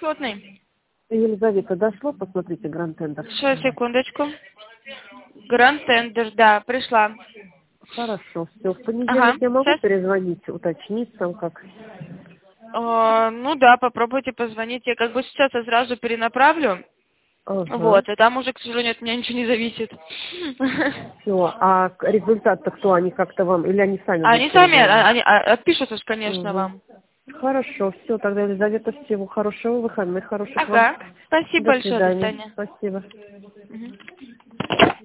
бесплатный. Елизавета, дошло? Посмотрите, Гранд Тендер. Сейчас, секундочку. Гранд Тендер, да, пришла. Хорошо, все. В Ага, понедельник я могу сейчас. перезвонить, уточнить там как? Ну да, попробуйте позвонить. Я как бы сейчас я сразу перенаправлю. Ага. Вот, и там уже, к сожалению, от меня ничего не зависит. Все. А результат-то кто? Они как-то вам, или они сами будут Они сами, перезванивать? они отпишутся, конечно, Угу. вам. Хорошо, все, тогда, Елизавета, всего хорошего, выходных хороших вам. Ага, спасибо До большое, до свидания. свидания. Спасибо. Мгм.